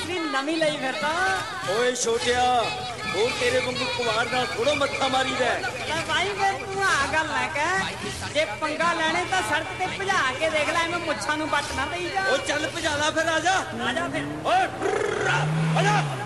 ਕੋਠੜੀ ਨਵੀਂ ਲਈ ਫਿਰਦਾ। ਓਏ ਛੋਟਿਆ ਉਹ ਤੇਰੇ ਵਾਂਗੂ ਕੁਵਾੜ ਨਾਲ ਥੋੜੋ ਮੱਥਾ ਮਾਰੀਦਾ। ਲੈ ਭਾਈ ਫਿਰ ਤੂੰ ਆ ਗੱਲ ਲੈ ਕੇ ਜੇ ਪੰਗਾ ਲੈਣੇ ਤਾਂ ਸੜਕ ਤੇ ਭਜਾ ਕੇ ਦੇਖ ਲੈ, ਐਵੇਂ ਮੁੱਛਾਂ ਨੂੰ ਵੱਟ ਨਾ ਦੇਈ ਜਾ। ਉਹ ਚੱਲ ਭਜਾ ਲਾ ਫਿਰ, ਆ ਜਾ ਆ ਜਾ ਫਿਰ। ਓਏ ਆ ਜਾ।